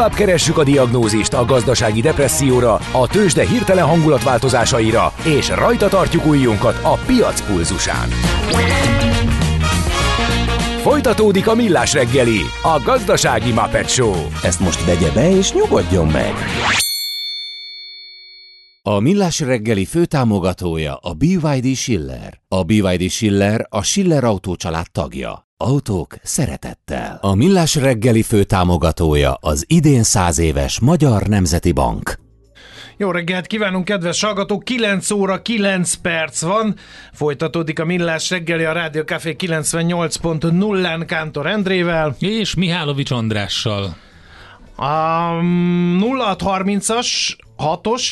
Tovább keressük a diagnózist a gazdasági depresszióra, a tőzsde hirtelen hangulatváltozásaira, és rajta tartjuk ujjunkat a piac pulzusán. Folytatódik a Millás reggeli, a gazdasági Muppet Show. Ezt most vegye be és nyugodjon meg! A Millás reggeli főtámogatója a BYD Schiller. A BYD Schiller a Schiller Autó család tagja. Autók szeretettel. A Millás reggeli főtámogatója az idén 100 éves Magyar Nemzeti Bank. Jó reggelt kívánunk, kedves hallgatók! 9 óra 9 perc van. Folytatódik a Millás reggeli a Rádió Café 98.0-án Kántor Endrével. És Mihálovics Andrással. A 0630-as 6-os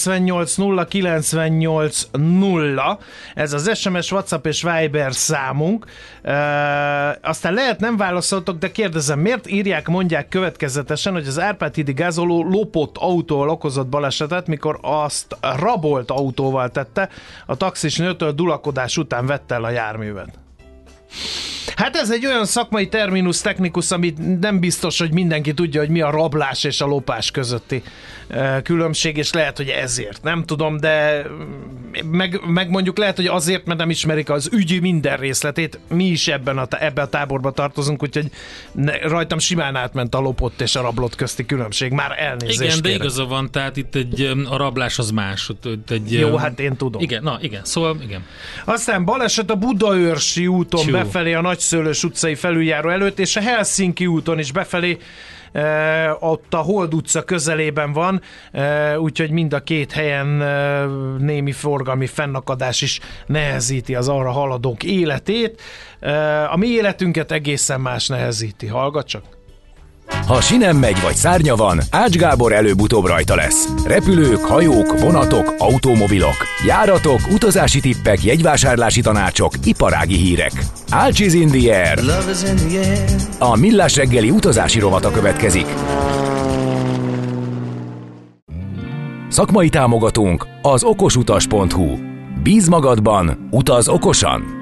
980980, ez az SMS, WhatsApp és Viber számunk. Aztán lehet nem válaszoltok, de kérdezem, miért mondják következetesen, hogy az Árpád-hídi gázoló lopott autóval okozott balesetet, mikor azt rabolt autóval tette, a taxisnőtől dulakodás után vette el a járművet. Hát ez egy olyan szakmai terminus technikus, amit nem biztos, hogy mindenki tudja, hogy mi a rablás és a lopás közötti különbség, és lehet, hogy ezért. Nem tudom, de meg mondjuk lehet, hogy azért, mert nem ismerik az ügy minden részletét. Mi is ebben a táborba tartozunk, úgyhogy rajtam simán átment a lopott és a rablott közti különbség. Már elnézést igen, kérem. De igaza van, tehát itt a rablás az más. Jó, hát én tudom. Igen, szóval igen. Aztán baleset a Budaörsi úton befelé a Nagyszőlős utcai felüljáró előtt, és a Helsinki úton is befelé, ott a Hold utca közelében van, úgyhogy mind a két helyen némi forgalmi fennakadás is nehezíti az arra haladók életét. A mi életünket egészen más nehezíti. Hallgat csak! Ha sinem megy vagy szárnya van, Ács Gábor előbb-utóbb rajta lesz. Repülők, hajók, vonatok, automobilok, járatok, utazási tippek, jegyvásárlási tanácsok, iparági hírek. Ács is in the air. A Millás reggeli utazási rovata következik. Szakmai támogatónk az okosutas.hu. Bíz magadban, utaz okosan!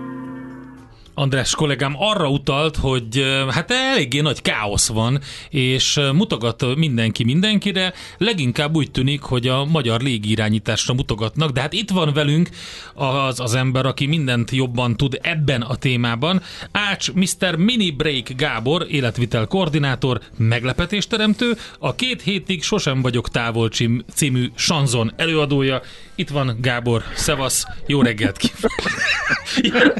András kollégám arra utalt, hogy hát eléggé nagy káosz van, és mutogat mindenki mindenkire, leginkább úgy tűnik, hogy a magyar légirányításra mutogatnak, de hát itt van velünk az ember, aki mindent jobban tud ebben a témában. Ács Mr. Mini Break Gábor, életvitel koordinátor, meglepetésteremtő, a 2 hétig sosem vagyok távol című sanzon előadója. Itt van Gábor, szevasz, jó reggelt kívánok!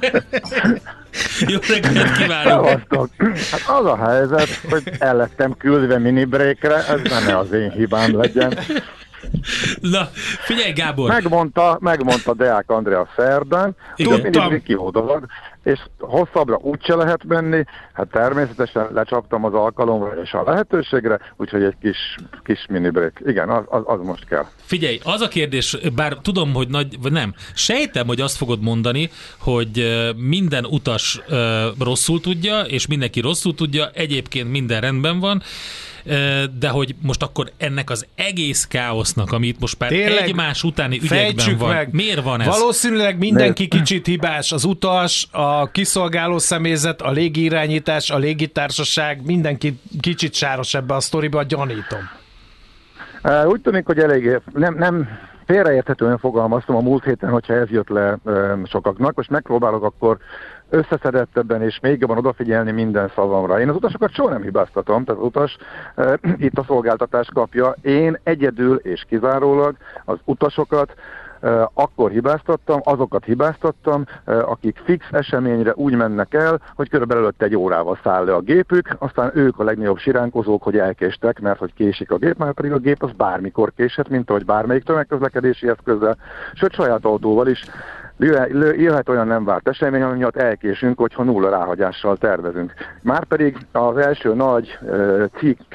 Jó reggelt kívánok! Hát az a helyzet, hogy el lettem küldve mini breakre, ez ne az én hibám legyen. Na, figyelj Gábor! Megmondta Deák Andrea szerdán, hogy a mini break jó dolog, és hosszabbra úgyse lehet menni, hát természetesen lecsaptam az alkalomra és a lehetőségre, úgyhogy egy kis mini break. Igen, az most kell. Figyelj, az a kérdés, bár tudom, hogy vagy nem, sejtem, hogy azt fogod mondani, hogy minden utas rosszul tudja, és mindenki rosszul tudja, egyébként minden rendben van, de hogy most akkor ennek az egész káosznak, amit most már egymás utáni ügyekben van, meg. Miért van ez? Valószínűleg mindenki kicsit hibás, az utas, a kiszolgáló személyzet, a légirányítás, a légitársaság, mindenki kicsit sáros ebbe a sztoriba, gyanítom. Úgy tűnik, hogy eléggé nem félreérthetően fogalmaztam a múlt héten, hogyha ez jött le sokaknak. Most megpróbálok akkor összeszedettebben és még jobban odafigyelni minden szavamra. Én az utasokat soha nem hibáztatom, tehát az utas itt a szolgáltatást kapja. Én egyedül és kizárólag az utasokat akkor hibáztattam, azokat hibáztattam, akik fix eseményre úgy mennek el, hogy körülbelül előtte egy órával száll le a gépük, aztán ők a legnagyobb siránkozók, hogy elkéstek, mert hogy késik a gép, már pedig a gép az bármikor késhet, mint ahogy bármelyik tömegközlekedési eszközzel, sőt saját autóval is. Jöhet olyan nem várt esemény, ami miatt elkésünk, hogyha nulla ráhagyással tervezünk. Márpedig az első nagy cikk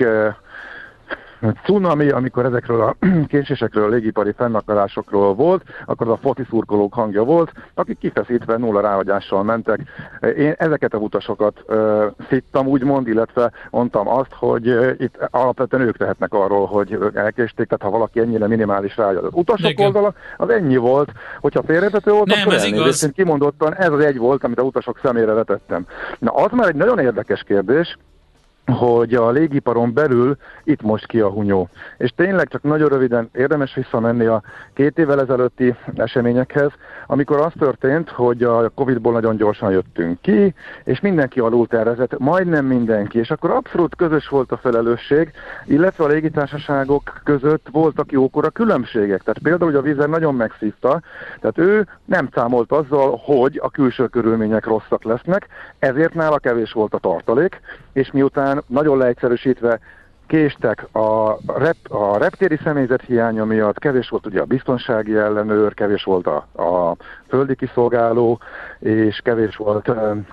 cunami, amikor ezekről a késésekről, a légipari fennakadásokról volt, akkor az a foci szurkolók hangja volt, akik kifeszítve nulla ráhagyással mentek. Én ezeket a utasokat szittam, úgymond, illetve mondtam azt, hogy itt alapvetően ők tehetnek arról, hogy elkésték, tehát ha valaki ennyire minimális ráhagyat. Az utasok oldala az ennyi volt, hogyha félreérthető volt, nem, ez igaz. Kimondottan ez az egy volt, amit a utasok szemére vetettem. Na, az már egy nagyon érdekes kérdés, hogy a légiparon belül itt most ki a hunyó. És tényleg csak nagyon röviden érdemes visszamenni a 2 évvel ezelőtti eseményekhez, amikor az történt, hogy a Covid-ból nagyon gyorsan jöttünk ki, és mindenki alul tervezett, majdnem mindenki, és akkor abszolút közös volt a felelősség, illetve a légitársaságok között voltak jókora különbségek. Tehát például, hogy a Wizz Air nagyon megszívta, tehát ő nem számolt azzal, hogy a külső körülmények rosszak lesznek, ezért nála kevés volt a tartalék, és miután nagyon leegyszerűsítve késtek a reptéri személyzet hiánya miatt, kevés volt ugye a biztonsági ellenőr, kevés volt a földi kiszolgáló, és kevés volt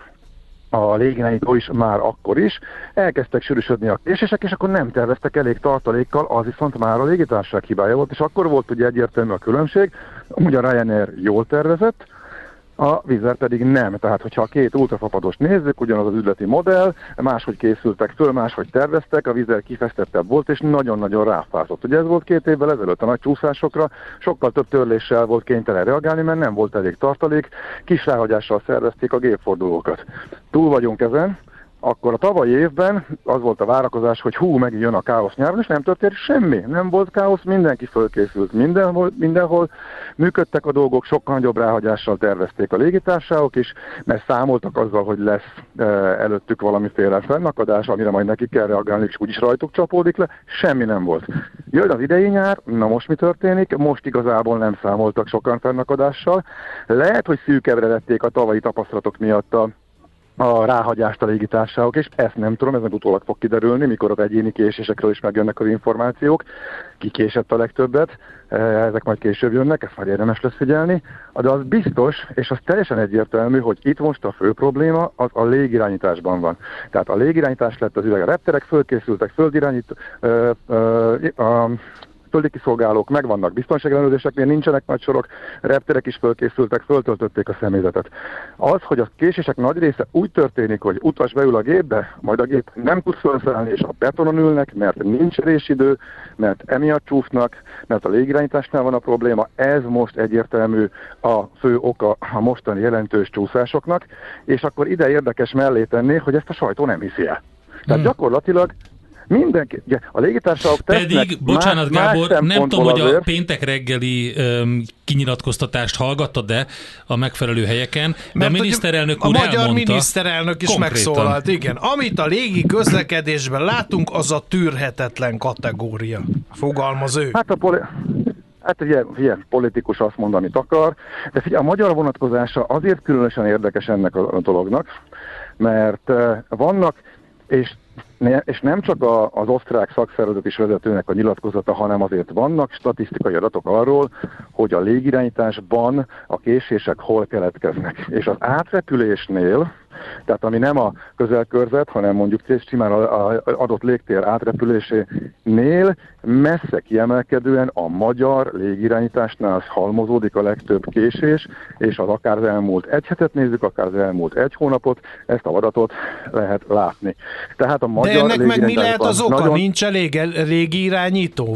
a légirányító is már akkor is, elkezdtek sűrűsödni a késések, és akkor nem terveztek elég tartalékkal, az viszont már a légitársaság hibája volt, és akkor volt ugye egyértelmű a különbség, ugye a Ryanair jól tervezett, a Wizz Air pedig nem. Tehát, hogyha a 2 ultrafapadost nézzük, ugyanaz az üzleti modell, máshogy készültek föl, máshogy terveztek, a Wizz Air kifesztettebb volt, és nagyon-nagyon ráfázott. Ugye ez volt 2 évvel ezelőtt a nagy csúszásokra, sokkal több törléssel volt kénytelen reagálni, mert nem volt elég tartalék, kis ráhagyással szervezték a gépfordulókat. Túl vagyunk ezen. Akkor a tavalyi évben az volt a várakozás, hogy megint jön a káosz nyáron, és nem történt semmi. Nem volt káosz, mindenki fölkészült mindenhol. Működtek a dolgok, sokkal nagyobb ráhagyással tervezték a légitársaságok is, mert számoltak azzal, hogy lesz előttük valamiféle fennakadás, amire majd nekik kell reagálni, és úgyis rajtuk csapódik le. Semmi nem volt. Jön az idei nyár, na most mi történik? Most igazából nem számoltak sokan fennakadással. Lehet, hogy szűkebbre vették a tavalyi tapasztalatok miatt a ráhagyást a légitársaságok, és ezt nem tudom, ez meg utólag fog kiderülni, mikor az egyéni késésekről is megjönnek az információk, ki késett a legtöbbet, ezek majd később jönnek, ezt majd érdemes lesz figyelni, de az biztos, és az teljesen egyértelmű, hogy itt most a fő probléma az a légirányításban van. Tehát a légirányítás lett az üveg, a repterek fölkészültek, földi kiszolgálók, megvannak biztonságellenőrzéseknél, nincsenek nagy sorok, repterek is fölkészültek, föltöltötték a személyzetet. Az, hogy a késések nagy része úgy történik, hogy utas beül a gépbe, majd a gép nem tud felszállni, és a betonon ülnek, mert nincs résidő, mert emiatt csúsznak, mert a légirányításnál van a probléma, ez most egyértelmű a fő oka a mostani jelentős csúszásoknak, és akkor ide érdekes mellé tenni, hogy ezt a sajtó nem hiszi el. Tehát gyakorlatilag mindenki, ugye, a légitársaságok tesznek pedig, bocsánat Gábor, nem tudom, hogy a péntek reggeli kinyilatkoztatást hallgattad-e a megfelelő helyeken, de a miniszterelnök úr elmondta. A magyar miniszterelnök is konkrétan megszólalt, igen. Amit a légi közlekedésben látunk, az a tűrhetetlen kategória. Fogalmaz ő. Hát egy ilyen politikus azt mond, amit akar, de figyelj, a magyar vonatkozása azért különösen érdekes ennek a dolognak, mert vannak, és nem csak az osztrák szakszervezet vezetőnek a nyilatkozata, hanem azért vannak statisztikai adatok arról, hogy a légirányításban a késések hol keletkeznek. És az átrepülésnél, tehát ami nem a közelkörzet, hanem mondjuk simán az adott légtér átrepülésénél messze kiemelkedően a magyar légirányításnál halmozódik a legtöbb késés, és az akár az elmúlt 1 hetet nézzük, akár az elmúlt 1 hónapot, ezt a adatot lehet látni. Tehát a magyar de ennek meg mi lehet az oka? Nincs elég légirányító?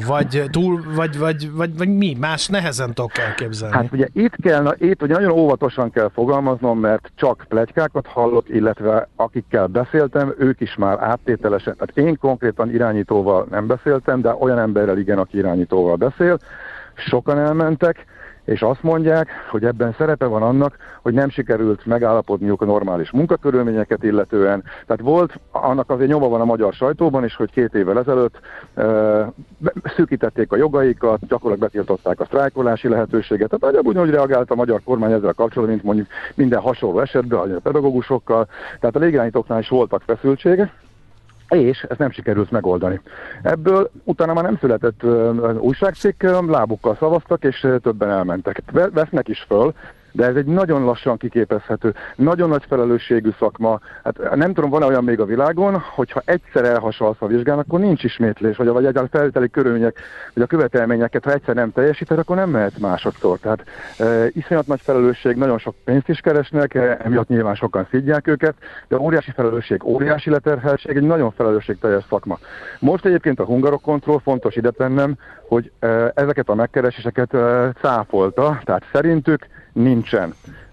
Vagy mi? Más nehezen tudok elképzelni. Hát ugye itt ugye nagyon óvatosan kell fogalmaznom, mert csak pletykákat hallok, illetve akikkel beszéltem, ők is már áttételesen, tehát én konkrétan irányítóval nem beszéltem, de olyan emberrel igen, aki irányítóval beszél, sokan elmentek, és azt mondják, hogy ebben szerepe van annak, hogy nem sikerült megállapodniuk a normális munkakörülményeket illetően. Tehát volt, annak azért nyoma van a magyar sajtóban is, hogy 2 évvel ezelőtt szűkítették a jogaikat, gyakorlatilag betiltották a sztrájkolási lehetőséget. Tehát nagyjából úgy reagált a magyar kormány ezzel kapcsolatban, mint mondjuk minden hasonló esetben, a pedagógusokkal. Tehát a légirányítóknál is voltak feszültségek, és ezt nem sikerült megoldani. Ebből utána már nem született újságcikk, lábukkal szavaztak, és többen elmentek. Vesznek is föl, de ez egy nagyon lassan kiképezhető, nagyon nagy felelősségű szakma. Hát nem tudom, van-e olyan még a világon, hogyha egyszer elhasalsz a vizsgán, akkor nincs ismétlés, vagy egyáltalán felvételi körülmények, vagy a követelményeket, ha egyszer nem teljesíted, akkor nem mehetsz másodszor. Tehát iszonyat nagy felelősség, nagyon sok pénzt is keresnek, emiatt nyilván sokan szidják őket, de óriási felelősség, óriási leterheltség, egy nagyon felelősségteljes szakma. Most egyébként a Hungarokontroll, fontos ide tennem, hogy ezeket a megkereséseket cáfolta, tehát szerintük nincsen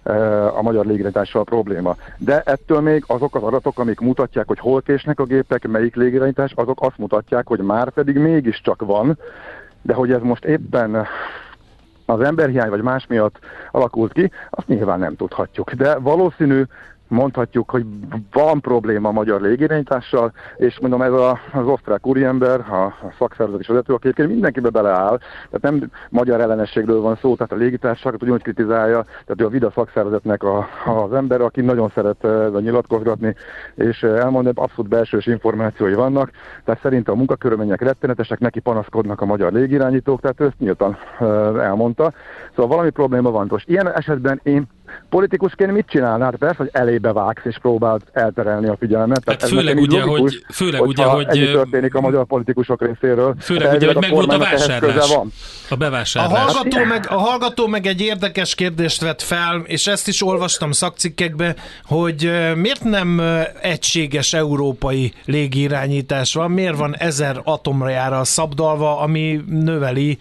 a magyar légirányítással probléma. De ettől még azok az adatok, amik mutatják, hogy hol késnek a gépek, melyik légirányítás, azok azt mutatják, hogy már pedig mégiscsak van, de hogy ez most éppen az emberhiány vagy más miatt alakult ki, azt nyilván nem tudhatjuk. De valószínű, mondhatjuk, hogy van probléma a magyar légirányítással, és mondom, ez az osztrák úriember, a szakszervezet és vezető, aki egyébként mindenkibe beleáll, tehát nem magyar ellenességről van szó, tehát a légitársaságot ugyanúgy kritizálja, tehát ő a VIDA szakszervezetnek az ember, aki nagyon szeret nyilatkozgatni, és elmondani, abszolút belsős információi vannak, tehát szerintem a munkakörülmények rettenetesek, neki panaszkodnak a magyar légirányítók, tehát ő ezt nyíltan elmondta. Szóval valami probléma van. Most ilyen esetben én politikusként mit csinálnád? Persze, hogy elébe vágsz és próbáld elterelni a figyelmet. Hát főleg ugye, hogy ennyi történik a magyar politikusok részéről. Főleg ugye, hogy meg volt a vásárlás. A bevásárlás. A hallgató meg egy érdekes kérdést vett fel, és ezt is olvastam szakcikkekbe, hogy miért nem egységes európai légirányítás van, miért van 1000 atomjára szabdalva, ami növeli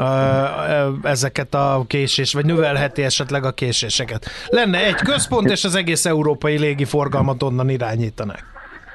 ezeket a késés, vagy növelheti esetleg a késéseket. Lenne egy központ, és az egész európai légiforgalmat onnan irányítanák.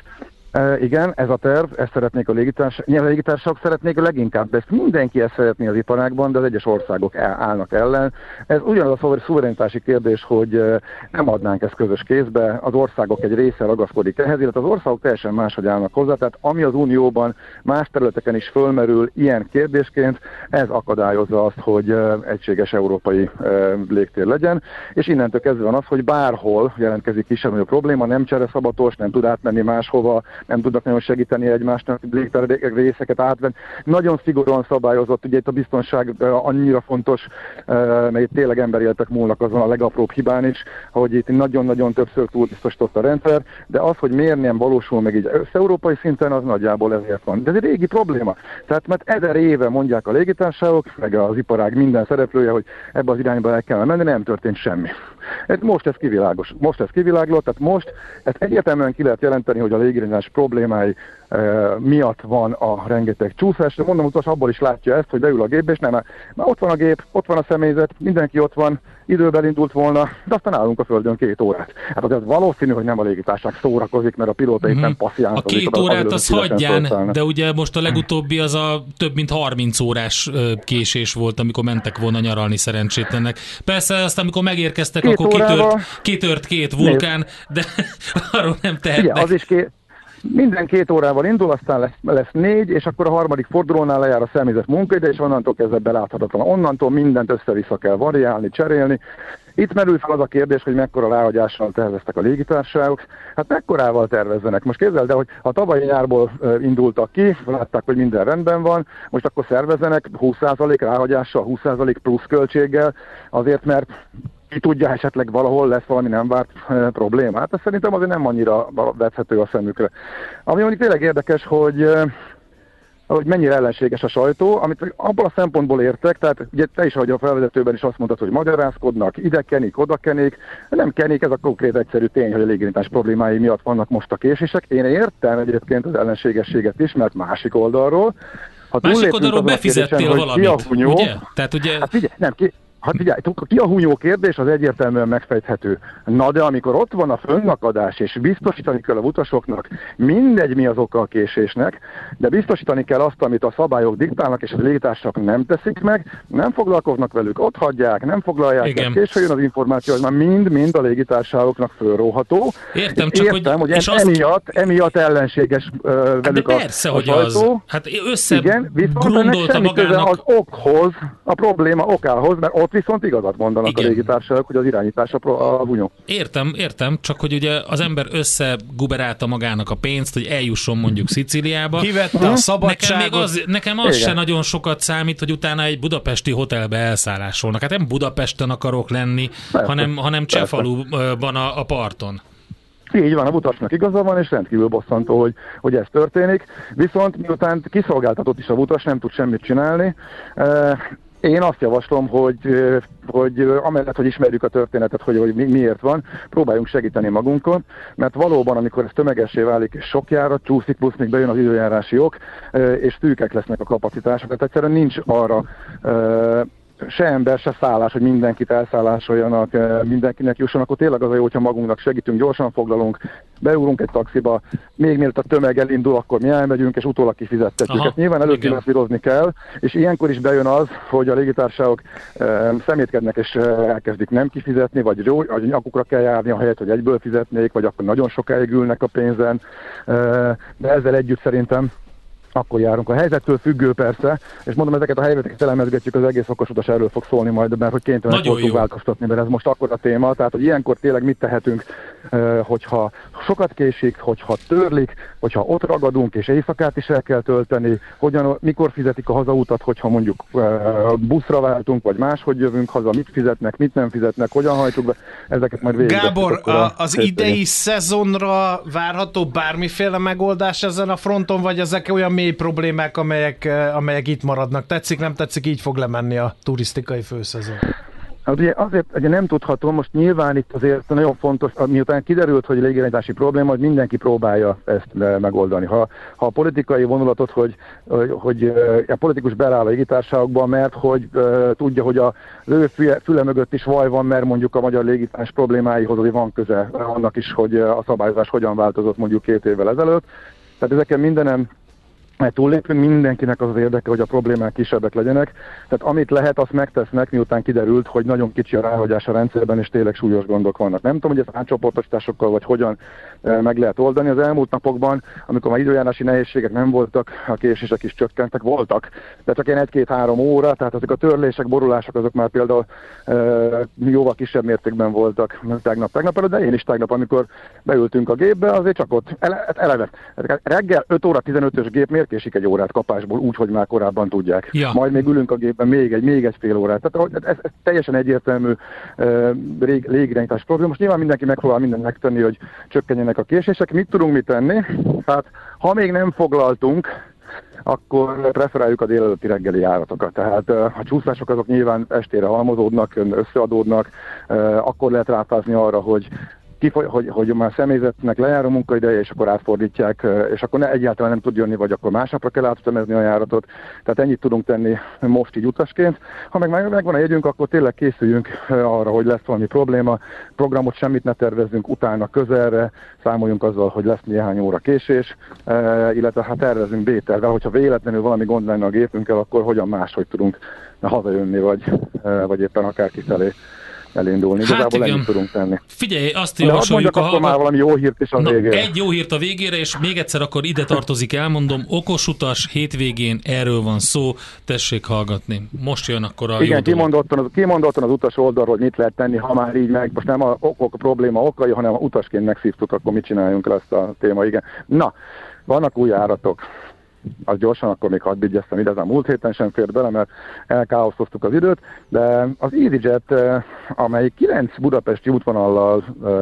Igen, ez a terv, ezt szeretnék a légitársaságok szeretnék leginkább, de ezt mindenki ezt szeretné az iparágban, de az egyes országok állnak ellen. Ez ugyanaz a szuverenitási kérdés, hogy nem adnánk ezt közös kézbe, az országok egy része ragaszkodik ehhez, illetve az országok teljesen máshogy állnak hozzá, tehát ami az Unióban más területeken is fölmerül ilyen kérdésként, ez akadályozza azt, hogy egységes európai légtér legyen, és innentől kezdve van az, hogy bárhol jelentkezik kisebb-nagyobb probléma, nem csereszabatos, nem tud átmenni máshova, nem tudnak nagyon segíteni egymásnak, légtér részeket átvenni. Nagyon szigorúan szabályozott, ugye itt a biztonság annyira fontos, mert itt tényleg emberéletek múlnak azon a legapróbb hibán is, hogy itt nagyon-nagyon többször túlbiztosított a rendszer, de az, hogy miért nem valósul meg így össze-európai szinten, az nagyjából ezért van. De ez egy régi probléma. Tehát mert 1000 éve mondják a légitársaságok, meg az iparág minden szereplője, hogy ebbe az irányba el kell menni, nem történt semmi. Most ez kiviláglott, tehát most ezt egyértelműen ki lehet jelenteni, hogy a légirányítás problémái miatt van a rengeteg csúszás. De mondom, utas abból is látja ezt, hogy beül a gépbe, és nem, mert ott van a gép, ott van a személyzet, mindenki ott van, időben indult volna, de aztán állunk a földön 2 órát. Hát azért valószínű, hogy nem a légitársaság szórakozik, mert a pilóta éppen passzjálnak. A 2 órát az hagyján, de ugye most a legutóbbi az a több mint 30 órás késés volt, amikor mentek volna nyaralni szerencsétlennek. Persze azt, amikor megérkeztek, akkor kitört 2 vulkán, de arról nem tehetnek. Igen, az is minden 2 órával indul, aztán lesz 4, és akkor a harmadik fordulónál lejár a személyzet munkaide, és onnantól kezdve beláthatatlan. Onnantól mindent össze-vissza kell variálni, cserélni. Itt merül fel az a kérdés, hogy mekkora ráhagyással terveztek a légitársaságok. Hát mekkorával tervezzenek? Most képzeld el, hogy ha tavalyi nyárból indultak ki, látták, hogy minden rendben van, most akkor szervezzenek 20% ráhagyással, 20% plusz költséggel, azért mert ki tudja, esetleg valahol lesz valami nem várt probléma. Hát ez szerintem azért nem annyira vethető a szemükre. Ami mondjuk tényleg érdekes, hogy mennyire ellenséges a sajtó, amit abból a szempontból értek, tehát ugye te is, ahogy a felvezetőben is azt mondtad, hogy magyarázkodnak, ide kenik, oda kenik, nem kenik, ez a konkrét egyszerű tény, hogy a légirányítás problémái miatt vannak most a késések. Én értem egyébként az ellenségességet is, mert másik oldalról. Másik oldalról befizettél valamit, ugye? Tehát ugye... Hát figyelj, Hát figyelj, ki a hunyó kérdés, az egyértelműen megfejthető. Na de amikor ott van a fönnakadás, és biztosítani kell a utasoknak, mindegy mi az oka a késésnek, de biztosítani kell azt, amit a szabályok diktálnak, és a légitársaságok nem teszik meg, nem foglalkoznak velük, ott hagyják, nem foglalják, későn jön az információ, hogy már mind a légitársaságoknak fölróható. Értem, csak hogy emiatt ellenséges velük persze, a sajtó. Hát összegrundolta magának az okhoz, a probléma okához, mert ott viszont igazat mondanak a légitársaságok, hogy az irányítás a bunyó. Értem, csak hogy ugye az ember összeguberálta magának a pénzt, hogy eljusson mondjuk Szicíliába. Kivette a szabadságot. Nekem az se nagyon sokat számít, hogy utána egy budapesti hotelbe elszállásolnak. Hát nem Budapesten akarok lenni, hanem Csefaluban a parton. Így van, a utasnak igaza van, és rendkívül bosszantó, hogy ez történik. Viszont miután kiszolgáltatott is a utas, nem tud semmit csinálni. Én azt javaslom, hogy amellett, hogy ismerjük a történetet, hogy miért van, próbáljunk segíteni magunkon, mert valóban, amikor ez tömegessé válik, és sok járat csúszik, plusz még bejön az időjárási ok, és szűkek lesznek a kapacitások, tehát egyszerűen nincs arra se ember, se szállás, hogy mindenkit elszállásoljanak, mindenkinek jusson, akkor tényleg az a jó, hogyha magunknak segítünk, gyorsan foglalunk, beúrunk egy taxiba, még mielőtt a tömeg elindul, akkor mi elmegyünk, és utólag kifizettetjük. Ezt nyilván előfinanszírozni kell, és ilyenkor is bejön az, hogy a légitársaságok szemétkednek, és elkezdik nem kifizetni, vagy nyakukra kell járni, ahelyett, hogy egyből fizetnék, vagy akkor nagyon sokáig ülnek a pénzen, de ezzel együtt szerintem akkor járunk. A helyzettől függő persze, és mondom, ezeket a helyzeteket elemezgetjük, az egész okosutas erről fog szólni majd, mert hogy kénytelenek voltunk változtatni, mert ez most akkor a téma, tehát hogy ilyenkor tényleg mit tehetünk, hogyha sokat késik, hogyha törlik, hogyha ott ragadunk, és éjszakát is el kell tölteni, mikor fizetik a hazautat, hogyha mondjuk buszra váltunk, vagy máshogy jövünk haza, mit fizetnek, mit nem fizetnek, hogyan hajtjuk be, ezeket majd végig. Gábor, az idei szezonra várható bármiféle megoldás ezen a fronton, vagy ezek olyan mély problémák, amelyek itt maradnak? Tetszik, nem tetszik, így fog lemenni a turisztikai főszezon? Azért ugye nem tudható, most nyilván itt azért nagyon fontos, miután kiderült, hogy légirányítási probléma, hogy mindenki próbálja ezt megoldani. Ha a politikai vonulatot, hogy a politikus beláll a légitársaságokban, mert hogy tudja, hogy az ő füle mögött is vaj van, mert mondjuk a magyar légitársaság problémáihoz azért van köze annak is, hogy a szabályozás hogyan változott mondjuk 2 évvel ezelőtt. Tehát ezeken mindenem túllépünk, mindenkinek az érdeke, hogy a problémák kisebbek legyenek. Tehát amit lehet, azt megtesznek, miután kiderült, hogy nagyon kicsi a ráhagyás a rendszerben, és tényleg súlyos gondok vannak. Nem tudom, hogy ezt átcsoportosításokkal vagy hogyan meg lehet oldani. Az elmúlt napokban, amikor már időjárási nehézségek nem voltak, a késések is csökkentek, voltak, de csak ilyen 1-2-3 óra, tehát ezek a törlések, borulások, azok már például jóval kisebb mértékben voltak tegnap előtt, de én is tegnap, amikor beültünk a gépbe, azért csak ott eleve. Reggel 5 óra 15-ös gép miért késik egy órát kapásból, úgy, hogy már korábban tudják. Ja. Majd még ülünk a gépben még egy fél órát. Tehát ez teljesen egyértelmű légirányítás probléma. Most nyilván mindenki megpróbál mindent megtenni, hogy csökkenjenek a késések. Mit tudunk mit tenni? Hát, ha még nem foglaltunk, akkor preferáljuk a délelőtti reggeli járatokat. Tehát a csúszások azok nyilván estére halmozódnak, összeadódnak, akkor lehet ráfázni arra, hogy már személyzetnek lejár a munkaideje, és akkor átfordítják, és akkor egyáltalán nem tud jönni, vagy akkor másnapra kell átütemezni a járatot. Tehát ennyit tudunk tenni most így utasként. Ha megvan a jegyünk, akkor tényleg készüljünk arra, hogy lesz valami probléma. Programot semmit ne tervezzünk utána közelre, számoljunk azzal, hogy lesz néhány óra késés, illetve hát tervezünk B-tervvel, hogyha véletlenül valami gond lenne a gépünkkel, akkor hogyan máshogy tudunk hazajönni, vagy éppen akár kifelé elindulni. Hát igazából ennyit tudunk tenni. Figyelj, azt javasoljuk a hallgatók. Már valami jó hírt is a végére. Egy jó hírt a végére, és még egyszer akkor ide tartozik, elmondom, okos utas hétvégén, erről van szó, tessék hallgatni. Most jön akkor a igen, kimondottan az utas oldalról, hogy mit lehet tenni, ha már így meg, most nem a probléma okai, hanem a utasként megszívtuk, akkor mit csináljunk, lesz a téma, igen. Na, vannak új járatok. Az gyorsan, akkor még hadd vigyeztem ide, ez a múlt héten sem fért bele, mert elkáosztoztuk az időt, de az EasyJet, amely 9 budapesti útvonallal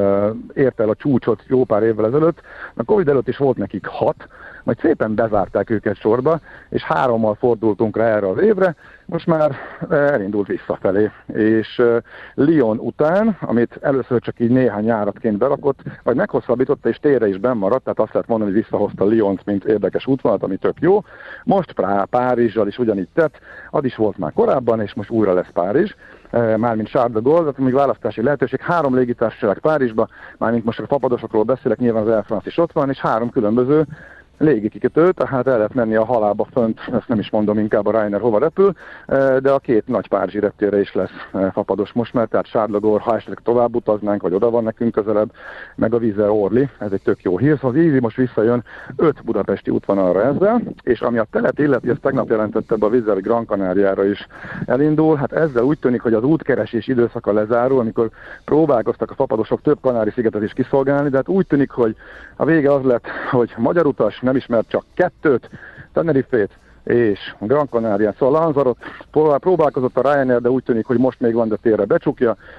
ért el a csúcsot jó pár évvel ezelőtt, a Covid előtt is volt nekik 6, majd szépen bezárták őket sorba, és 3-mal fordultunk rá erre az évre, most már elindult visszafelé, és Lyon után, amit először csak így néhány járatként berakott, vagy meghosszabbította, és térre is bennmaradt, tehát azt lehet mondani, hogy visszahozta Lyont, mint érdekes útvonalat, ami tök jó. Most Párizsal is ugyanígy tett, az is volt már korábban, és most újra lesz Párizs, mármint Charles de Gaulle, tehát még választási lehetőség, 3 légitársaság Párizsba, mármint most a fapadosokról beszélek, nyilván az Air France is ott van, és 3 különböző légikikötő, tehát el lehet menni a halálba fönt, ezt nem is mondom, inkább a Ryanair hova repül, de a 2 nagy párizsi reptérre is lesz fapados most már, tehát Charles de Gaulle, ha esetleg tovább utaznánk, vagy oda van nekünk közelebb, meg a Wizz Air Orly, ez egy tök jó hír, szóval az Easy most visszajön 5 budapesti útvonalra ezzel, és ami a telet illeti, ezt tegnap jelentette be a Wizz Air Gran Canariára is elindul, hát ezzel úgy tűnik, hogy az útkeresés időszaka lezárul, amikor próbálkoztak a fapadosok több Kanári-szigetet is kiszolgálni, de hát úgy tűnik, hogy a vége az lett, hogy magyar utas nem ismert csak 2, Tenerife-t és Gran Canaria, szóval Lanzarote próbálkozott a Ryanair, de úgy tűnik, hogy most még van, de térre becsukja.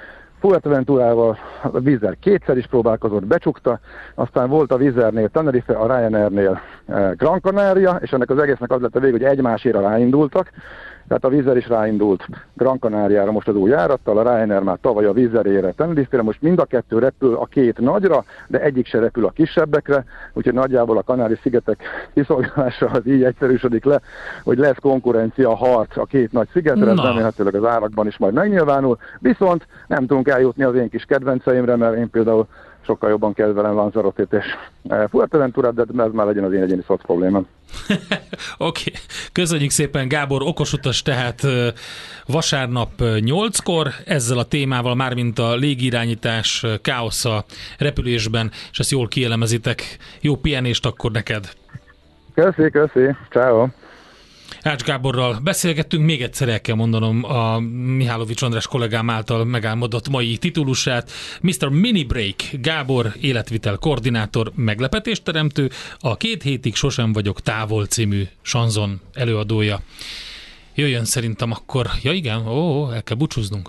Fuerteventurával a Wizz Air kétszer is próbálkozott, becsukta, aztán volt a Wizz Airnél Tenerife, a Ryanairnél Gran Canaria, és ennek az egésznek az lett a vég, hogy egymásére ráindultak. Tehát a Wizz Air is ráindult Gran Canariára most az új járattal, a Ryanair már tavaly a Wizz Air-ére, Tenerife-re, most mind a kettő repül a két nagyra, de egyik se repül a kisebbekre, úgyhogy nagyjából a Kanári-szigetek kiszolgálása az így egyszerűsödik le, hogy lesz konkurencia, harc a két nagy szigetre, ez remélhetőleg az árakban is majd megnyilvánul, viszont nem tudunk eljutni az én kis kedvenceimre, mert én például sokkal jobban kedvelem Lanzarote-t és Fuerteventurát, de ez már legyen az én egyéni szoc problémám. Oké. Köszönjük szépen, Gábor, okosutas tehát vasárnap 8-kor, ezzel a témával, mármint a légirányítás káosz a repülésben, és ezt jól kielemezitek. Jó pihenést akkor neked! Köszi, ciao. Ács Gáborral beszélgettünk, még egyszer el kell mondanom a Mihálovics András kollégám által megálmodott mai titulusát. Mr. Mini Break Gábor, életvitel koordinátor, meglepetésteremtő, a 2 hétig sosem vagyok távol című sanzon előadója. Jöjjön szerintem akkor, ja igen, el kell búcsúznunk.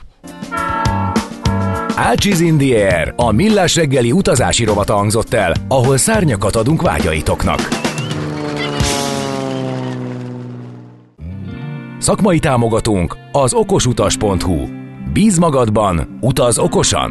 Ácsiz in the Air, a millás reggeli utazási rovata hangzott el, ahol szárnyakat adunk vágyaitoknak. Szakmai támogatónk az okosutas.hu. Bíz magadban, utaz okosan!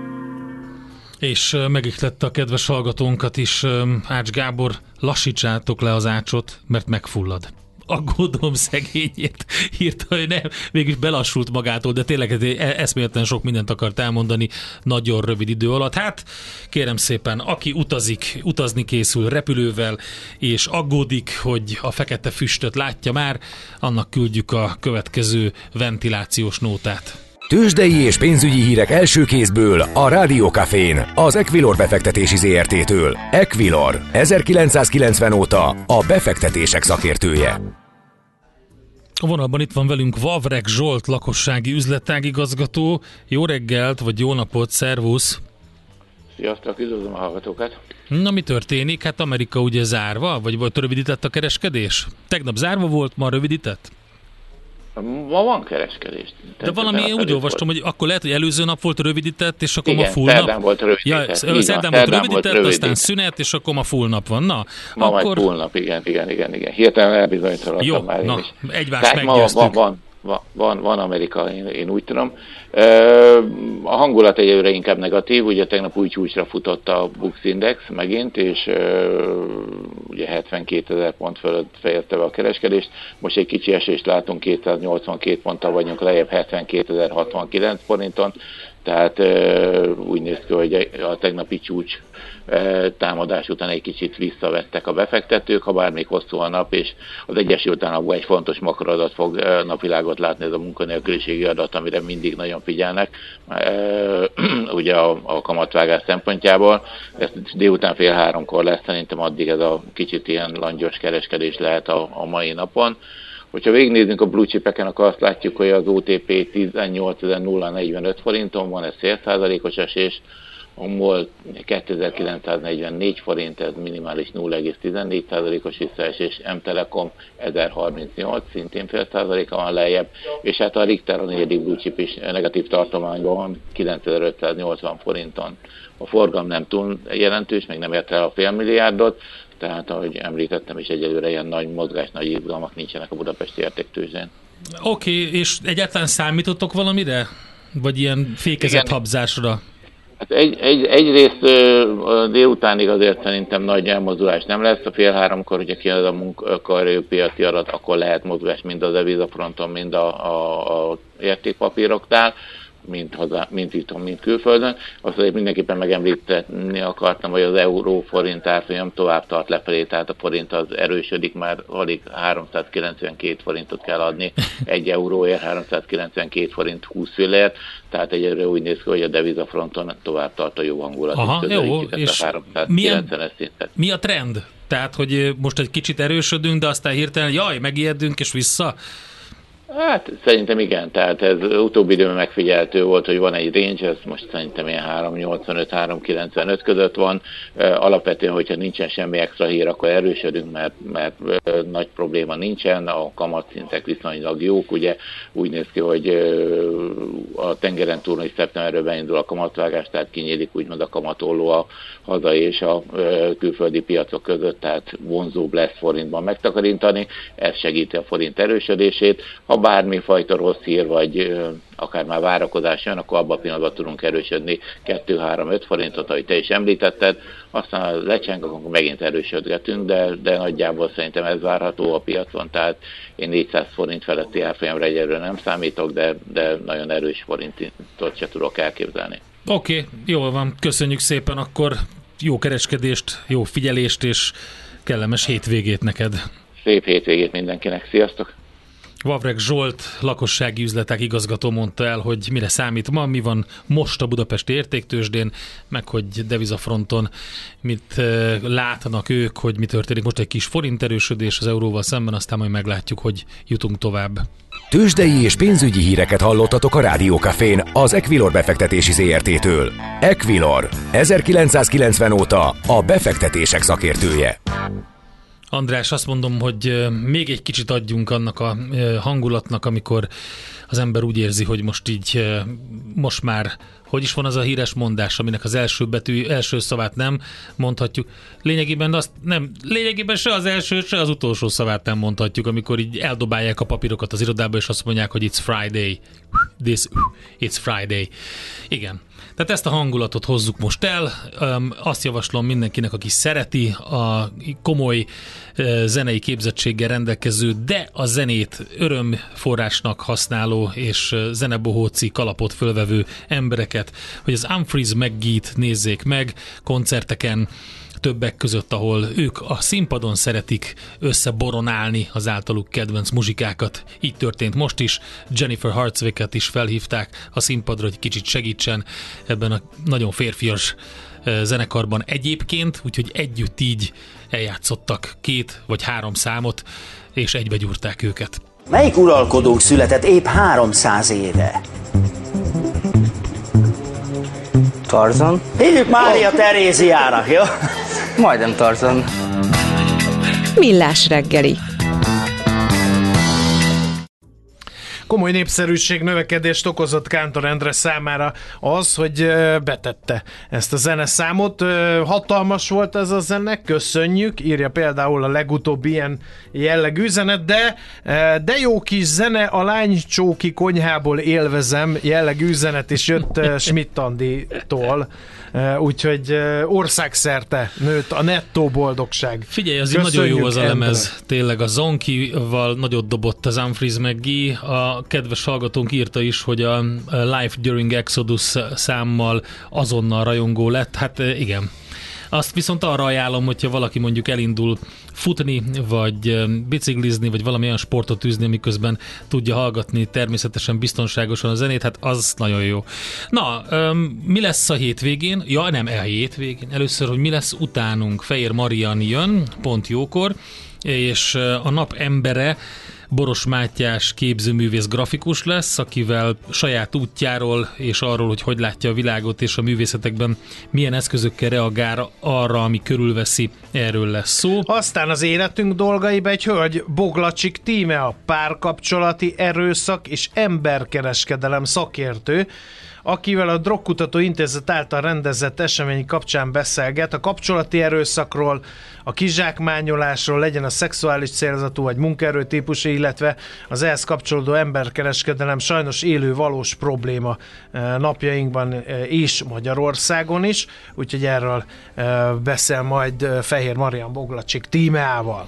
És megihlette a kedves hallgatónkat is, Ács Gábor, lassítsátok le az Ácsot, mert megfullad. Aggódom szegényért, írta, hogy nem, mégis belassult magától, de tényleg eszméletlen sok mindent akart elmondani nagyon rövid idő alatt. Hát kérem szépen, aki utazni készül repülővel, és aggódik, hogy a fekete füstöt látja már, annak küldjük a következő ventilációs nótát. Tőzsdei és pénzügyi hírek első kézből a Rádió Cafén, az Equilor befektetési ZRT-től. Equilor, 1990 óta a befektetések szakértője. A vonalban itt van velünk Vavreg Zsolt, lakossági üzletágigazgató. Jó reggelt, vagy jó napot, szervusz! Sziasztok, üdvözlöm a hallgatókat! Na, mi történik? Hát Amerika ugye zárva, vagy rövidített a kereskedés? Tegnap zárva volt, ma rövidített? Ma van kereskedés. De valami úgy olvastam, hogy akkor lehet, hogy előző nap volt rövidített, és akkor igen, ma full nap. Volt rövidített. Ja, szerdán volt rövidített, aztán szünet, és akkor ma full nap van. Na, ma akkor... majd full nap, igen. Hirtelen elbizonytalanodtam már. Jó, egymást meggyőztük. Van Amerika, én úgy tudom. A hangulat egyelőre inkább negatív, ugye tegnap új csúcsra futott a Bux Index megint, és ugye 72 000 pont fölött fejezte be a kereskedést. Most egy kicsi esést látunk, 282 ponttal vagyunk lejjebb 72.069 forinton, tehát úgy néz ki, hogy a tegnapi csúcs támadás után egy kicsit visszavettek a befektetők, ha bár még hosszú a nap, és az Egyesült Államokban egy fontos makroadat fog napvilágot látni, ez a munkanélküliségi adat, amire mindig nagyon figyelnek, ugye a kamatvágás szempontjából. Ez délután 2:30 lesz, szerintem addig ez a kicsit ilyen langyos kereskedés lehet a mai napon. Hogyha végignézzünk a blue chipeken, akkor azt látjuk, hogy az OTP 18.045 forinton van, ez 0,5%-os esés, a MOL 2944 forint, ez minimális 0,14%-os visszaesés, M-Telekom 1038, szintén 0,5%-a van lejjebb, és hát a Richter, a negyedik blue chip is negatív tartományban van, 9580 forinton. A forgalom nem túl jelentős, meg nem ért el a 500 milliárdot, tehát ahogy említettem is, egyelőre ilyen nagy mozgás, nagy izgalmak nincsenek a budapesti értéktőzsdén. Oké, és egyáltalán számítottok valamire? Vagy ilyen fékezett habzásra? Hát egyrészt délutánig azért szerintem nagy elmozdulás nem lesz. A 2:30, hogyha kijön a munkaerőpiaci adat, akkor lehet mozgás mind a devizafronton, mind a értékpapíroknál, mint itthon, mint külföldön. Azt azért mindenképpen megemlíteni akartam, hogy az euró-forint árfolyam tovább tart lefelé, tehát a forint az erősödik, már alig 392 forintot kell adni, 1 euróért 392 forint 20 fillért, tehát egyelőre úgy néz ki, hogy a devizafronton tovább tart a jó hangulat. Aha, jó, és 390-es szintet. Mi a trend? Tehát, hogy most egy kicsit erősödünk, de aztán hirtelen, megijedünk és vissza? Hát szerintem igen, tehát ez utóbbi időben megfigyelhető volt, hogy van egy range, ez most szerintem ilyen 3.85-3.95 között van. Alapvetően, hogyha nincsen semmi extra hír, akkor erősödünk, mert nagy probléma nincsen, a kamatszintek viszonylag jók, ugye úgy néz ki, hogy a tengeren túl, hogy szeptemberben beindul a kamatvágás, tehát kinyílik úgymond a kamatolló a hazai és a külföldi piacok között, tehát vonzóbb lesz forintban megtakarítani, ez segíti a forint erősödését. Ha bármifajta rossz hír, vagy akár már várakozás jön, akkor abban a pillanatban tudunk erősödni 2-3-5 forintot, ahogy te is említetted, aztán lecseng, akkor megint erősödgetünk, de nagyjából szerintem ez várható a piacon, tehát én 400 forint feletti árfolyamra egyelőre nem számítok, de nagyon erős forintot se tudok elképzelni. Oké, jól van, köszönjük szépen, akkor jó kereskedést, jó figyelést, és kellemes hétvégét neked. Szép hétvégét mindenkinek, sziasztok! Vavreg Zsolt, lakossági üzletek igazgató mondta el, hogy mire számít ma, mi van most a budapesti értéktőzsdén, meg hogy devizafronton mit látnak ők, hogy mi történik. Most egy kis forinterősödés az euróval szemben, aztán majd meglátjuk, hogy jutunk tovább. Tőzsdei és pénzügyi híreket hallottatok a Rádió Cafén az Equilor befektetési ZRT-től. Equilor, 1990 óta a befektetések szakértője. András, azt mondom, hogy még egy kicsit adjunk annak a hangulatnak, amikor az ember úgy érzi, hogy most így, most már, hogy is van az a híres mondás, aminek az első szavát nem mondhatjuk. Lényegében se az első, se az utolsó szavát nem mondhatjuk, amikor így eldobálják a papírokat az irodába, és azt mondják, hogy it's Friday. It's Friday. Igen. Tehát ezt a hangulatot hozzuk most el. Azt javaslom mindenkinek, aki szereti a komoly zenei képzettséggel rendelkező, de a zenét örömforrásnak használó és zenebohóci kalapot fölvevő embereket, hogy az Humphreys McGee-t nézzék meg koncerteken, többek között, ahol ők a színpadon szeretik összeboronálni az általuk kedvenc muzsikákat. Így történt most is. Jennifer Hartswicket is felhívták a színpadra, hogy kicsit segítsen ebben a nagyon férfias zenekarban egyébként, úgyhogy együtt így eljátszottak 2 vagy 3 számot, és egybe gyúrták őket. Melyik uralkodónk született épp 300 éve? Tarzan? Hívjuk Mária Teréziának, jó? Majdnem Tarzan. Millás reggeli. Komoly népszerűség növekedést okozott Kántor Endre számára az, hogy betette ezt a zeneszámot. Hatalmas volt ez a zene, köszönjük, írja például a legutóbbi ilyen jellegű üzenet, de jó kis zene, a lánycsóki konyhából élvezem jellegű üzenet is jött Schmidt Anditól. Úgyhogy országszerte nőtt a nettó boldogság. Figyelj, azért nagyon jó az a lemez. Tényleg a Zonkival nagyot dobott az Humphreys McGee. A kedves hallgatónk írta is, hogy a Life During Exodus számmal azonnal rajongó lett. Hát igen. Azt viszont arra ajánlom, hogyha valaki mondjuk elindul futni, vagy biciklizni, vagy valamilyen sportot űzni, miközben tudja hallgatni természetesen biztonságosan a zenét, hát az nagyon jó. Na, mi lesz a hétvégén? Ja, nem, a hétvégén. Először, hogy mi lesz utánunk. Fejér Marian jön, pont jókor, és a nap embere Boros Mátyás képzőművész grafikus lesz, akivel saját útjáról és arról, hogy látja a világot és a művészetekben milyen eszközökkel reagál arra, ami körülveszi, erről lesz szó. Aztán az életünk dolgaiba egy hölgy, Boglacsik Tíme, a párkapcsolati erőszak és emberkereskedelem szakértő, akivel a Drogkutató Intézet által rendezett esemény kapcsán beszélget a kapcsolati erőszakról, a kizsákmányolásról, legyen a szexuális célzatú vagy munkaerő típusú, illetve az ehhez kapcsolódó emberkereskedelem sajnos élő valós probléma napjainkban és Magyarországon is, úgyhogy erről beszél majd Fehér Marian Boglacsik Tímeával.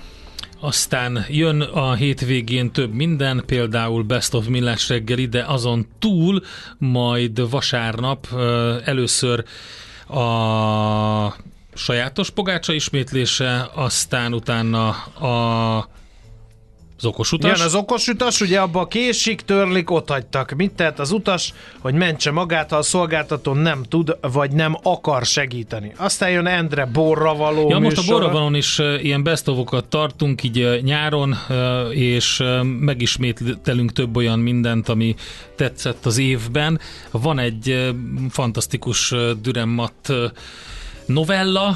Aztán jön a hétvégén több minden, például Best of Millás reggeli, de azon túl majd vasárnap először a sajátos pogácsa ismétlése, aztán utána a Az okosutas? Igen, az okosutas, ugye abba késik, törlik, otthagytak. Mit tehet az utas, hogy mentse magát, ha a szolgáltató nem tud, vagy nem akar segíteni. Aztán jön Endre borravaló műsora. Most a borravalón is ilyen best of-okat tartunk így nyáron, és megismételünk több olyan mindent, ami tetszett az évben. Van egy fantasztikus Dürrenmatt novella,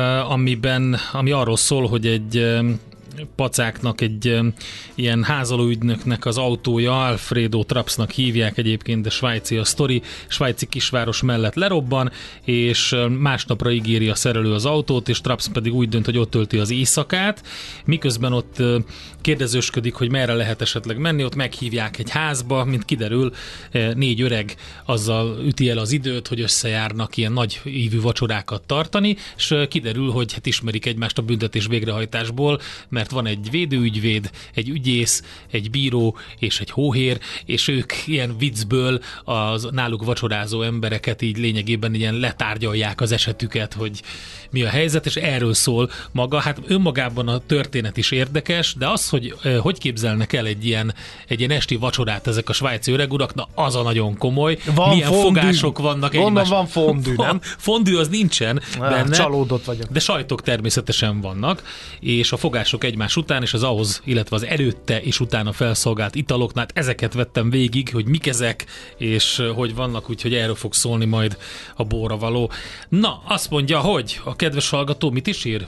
ami arról szól, hogy egy pacáknak, egy ilyen házalóügynöknek az autója, Alfredo Trapsnak hívják egyébként, de svájci a sztori, svájci kisváros mellett lerobban, és másnapra ígéri a szerelő az autót, és Traps pedig úgy dönt, hogy ott tölti az éjszakát, miközben ott kérdezősködik, hogy merre lehet esetleg menni, ott meghívják egy házba, mint kiderül, 4 öreg azzal üti el az időt, hogy összejárnak ilyen nagy ívű vacsorákat tartani, és kiderül, hogy hát ismerik egymást a büntetés végrehajtásból, mert van egy védőügyvéd, egy ügyész, egy bíró és egy hóhér, és ők ilyen viccből az náluk vacsorázó embereket így lényegében ilyen letárgyalják az esetüket, hogy mi a helyzet, és erről szól maga. Hát önmagában a történet is érdekes, de az, hogy képzelnek el egy ilyen esti vacsorát ezek a svájci öregurak, na az a nagyon komoly. Milyen fogások vannak egymás. Van fondű, nem? Fondű az nincsen benne. Csalódott vagyok. De sajtok természetesen vannak, és a fogások egymás után, és az ahhoz, illetve az előtte és utána felszolgált italoknál, ezeket vettem végig, hogy mik ezek, és hogy vannak, úgyhogy erről fog szólni majd a borravaló. Na, azt mondja, hogy a kedves hallgató mit is ír?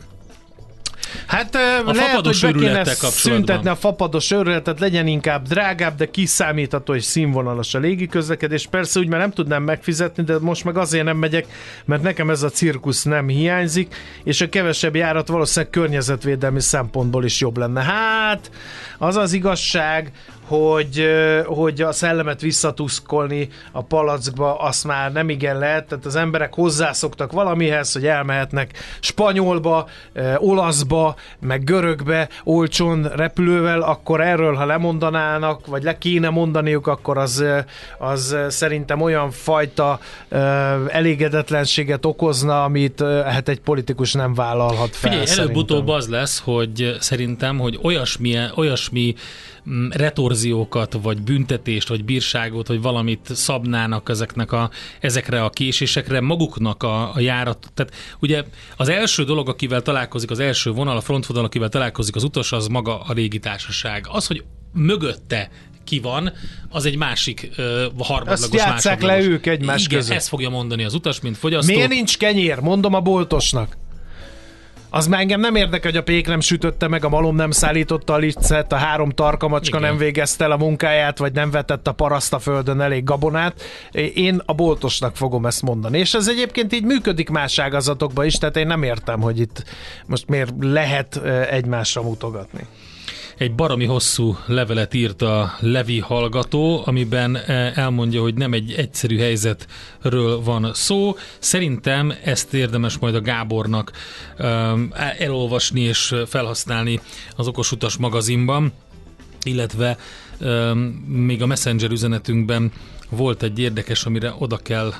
Hát lehet, hogy be kéne szüntetni a fapados őrületet, legyen inkább drágább, de kiszámítható és színvonalas a légiközlekedés. Persze úgy már nem tudnám megfizetni, de most meg azért nem megyek, mert nekem ez a cirkusz nem hiányzik, és a kevesebb járat valószínűleg környezetvédelmi szempontból is jobb lenne. Hát, az az igazság, hogy a szellemet visszatuszkolni a palackba, azt már nem igen lehet, tehát az emberek hozzászoktak valamihez, hogy elmehetnek spanyolba, olaszba, meg görögbe olcsón repülővel, akkor erről, ha lemondanának, vagy le kéne mondaniuk, akkor az szerintem olyan fajta elégedetlenséget okozna, amit hát egy politikus nem vállalhat fel. Figyelj, előbb-utóbb az lesz, hogy szerintem, hogy olyasmi retorziókat, vagy büntetést, vagy bírságot, vagy valamit szabnának ezekre a késésekre maguknak a járat. Tehát ugye az első dolog, akivel találkozik, az első vonal, a frontvonal, akivel találkozik az utas, az maga a légitársaság. Az, hogy mögötte ki van, az egy másik harmadlagos, azt játsszák le ők egymás között. Igen, ezt fogja mondani az utas, mint fogyasztó. Miért nincs kenyér? Mondom a boltosnak. Az már engem nem érdekel, hogy a pék nem sütötte meg, a malom nem szállította a licet, a 3 tarkamacska nem végezte el a munkáját, vagy nem vetett a paraszt a földön elég gabonát. Én a boltosnak fogom ezt mondani. És ez egyébként így működik más ágazatokban is, tehát én nem értem, hogy itt most miért lehet egymásra mutogatni. Egy baromi hosszú levelet írt a Levi hallgató, amiben elmondja, hogy nem egy egyszerű helyzetről van szó. Szerintem ezt érdemes majd a Gábornak elolvasni és felhasználni az Okosutas magazinban, illetve még a Messenger üzenetünkben volt egy érdekes, amire oda kell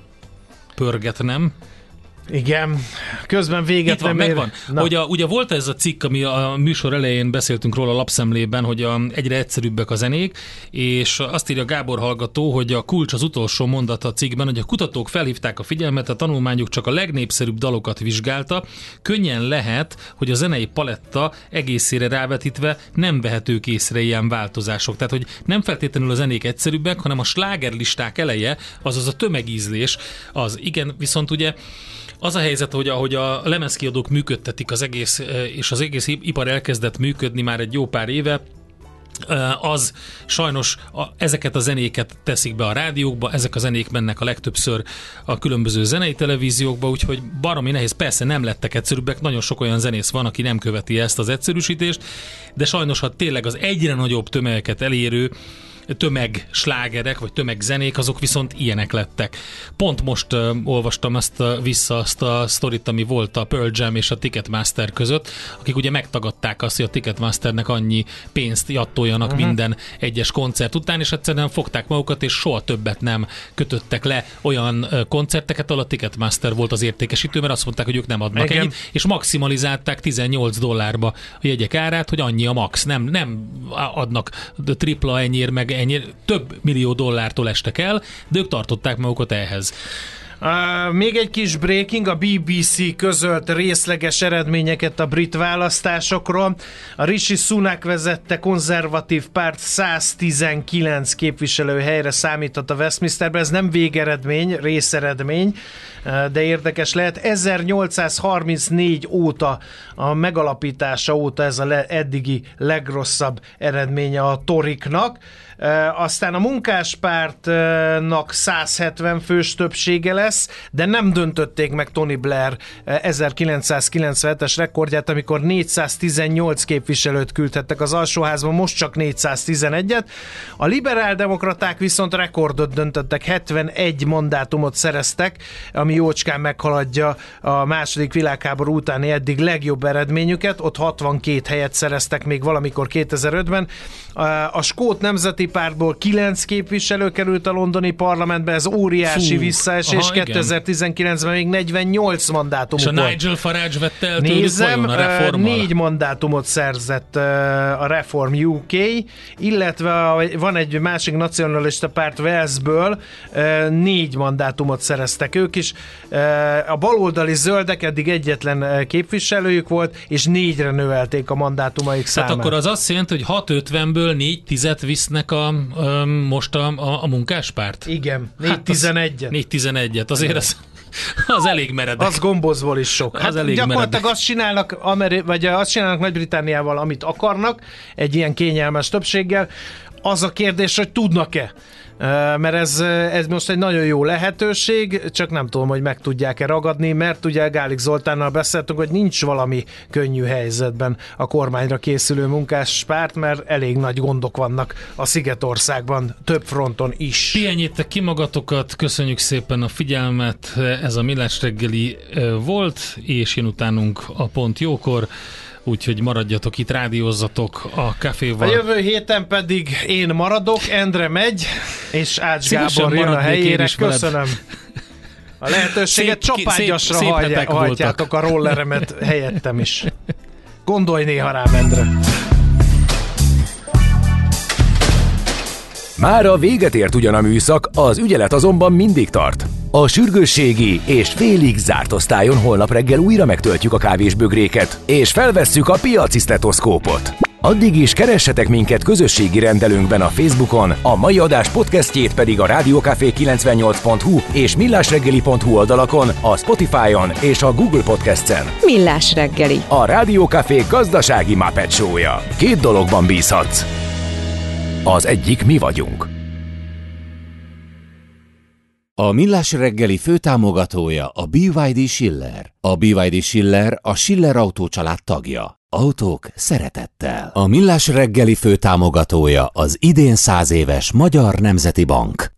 pörgetnem. Igen, közben véget nem ér. Megvan. Ugye volt ez a cikk, ami a műsor elején beszéltünk róla a lapszemlében, hogy egyre egyszerűbbek a zenék, és azt írja Gábor hallgató, hogy a kulcs az utolsó mondat a cikkben, hogy a kutatók felhívták a figyelmet, a tanulmányuk csak a legnépszerűbb dalokat vizsgálta. Könnyen lehet, hogy a zenei paletta egészére rávetítve nem vehetők észre ilyen változások. Tehát, hogy nem feltétlenül a zenék egyszerűbbek, hanem a slágerlisták eleje, azaz a tömegízlés, az igen, viszont ugye az a helyzet, hogy ahogy a lemezkiadók működtetik az egész, és az egész ipar elkezdett működni már egy jó pár éve, az sajnos ezeket a zenéket teszik be a rádiókba, ezek a zenék mennek a legtöbbször a különböző zenei televíziókba, úgyhogy baromi nehéz, persze nem lettek egyszerűbbek, nagyon sok olyan zenész van, aki nem követi ezt az egyszerűsítést, de sajnos, ha tényleg az egyre nagyobb tömegeket elérő tömegslágerek, vagy tömegzenék, azok viszont ilyenek lettek. Pont most olvastam azt a sztorit, ami volt a Pearl Jam és a Ticketmaster között, akik ugye megtagadták azt, hogy a Ticketmasternek annyi pénzt jattoljanak minden egyes koncert után, és egyszerűen fogták magukat, és soha többet nem kötöttek le olyan koncerteket, ahol a Ticketmaster volt az értékesítő, mert azt mondták, hogy ők nem adnak ennyit, és maximalizálták $18 a jegyek árát, hogy annyi a max. Nem adnak tripla ennyiért, meg ennyiért, több millió dollártól estek el, de ők tartották magukat ehhez. Még egy kis breaking, a BBC közölt részleges eredményeket a brit választásokról. A Rishi Sunak vezette konzervatív párt 119 képviselőhelyre számított a Westminsterben. Ez nem végeredmény, részeredmény, de érdekes lehet. 1834 óta, a megalapítása óta ez a eddigi legrosszabb eredménye a Toriknak. Aztán a munkáspártnak 170 fős többsége lesz, de nem döntötték meg Tony Blair 1997-es rekordját, amikor 418 képviselőt küldhettek az alsóházban, most csak 411-et. A liberáldemokraták viszont rekordot döntöttek, 71 mandátumot szereztek, ami jócskán meghaladja a második világháború utáni eddig legjobb eredményüket, ott 62 helyet szereztek még valamikor 2005-ben. A Skót Nemzeti Pártból 9 képviselő került a londoni parlamentbe, ez óriási visszaesés, 2019-ben még 48 mandátumuk volt. És a Nigel Farage vette el tőlük vajon a reformmal? 4 mandátumot szerzett a Reform UK, illetve van egy másik nacionalista párt Walesből, 4 mandátumot szereztek ők is. A baloldali zöldek eddig egyetlen képviselőjük volt, és 4-re növelték a mandátumaik számát. Tehát akkor az azt jelenti, hogy 650-ből 4-10-et visznek most a munkáspárt? Igen, 4-11-et. 4-11-et, azért az elég meredek. Az gombozból is sok. Hát gyakorlatilag azt csinálnak, azt csinálnak Nagy-Britanniával, amit akarnak, egy ilyen kényelmes többséggel. Az a kérdés, hogy tudnak-e? Mert ez most egy nagyon jó lehetőség, csak nem tudom, hogy meg tudják-e ragadni, mert ugye Gálik Zoltánnal beszéltünk, hogy nincs valami könnyű helyzetben a kormányra készülő munkáspárt, mert elég nagy gondok vannak a Szigetországban, több fronton is. Pihenjétek ki magatokat, köszönjük szépen a figyelmet, ez a Millás reggeli volt, és jön utánunk a Pont Jókor, úgyhogy maradjatok itt, rádiózzatok a kávéval. A jövő héten pedig én maradok, Endre megy, és Ács Gábor jön a helyére. Köszönöm a lehetőséget, csapágyasra hajtjátok a rolleremet helyettem is. Gondolj néha rám, Endre. Mára véget ért ugyan a műszak, az ügyelet azonban mindig tart. A sürgősségi és félig zárt osztályon holnap reggel újra megtöltjük a kávésbögréket, és felvesszük a piaci sztetoszkópot. Addig is keressetek minket közösségi rendelőnkben a Facebookon, a mai adás podcastjét pedig a rádiókafé98.hu és millásreggeli.hu oldalakon, a Spotify-on és a Google Podcast-en. Millás reggeli. A Rádiókafé gazdasági Muppet Show-ja. 2 dologban bízhatsz. Az egyik mi vagyunk. A Millás reggeli főtámogatója a BYD Schiller. A BYD Schiller a Schiller Autó család tagja. Autók szeretettel. A Millás reggeli főtámogatója az idén 100 éves Magyar Nemzeti Bank.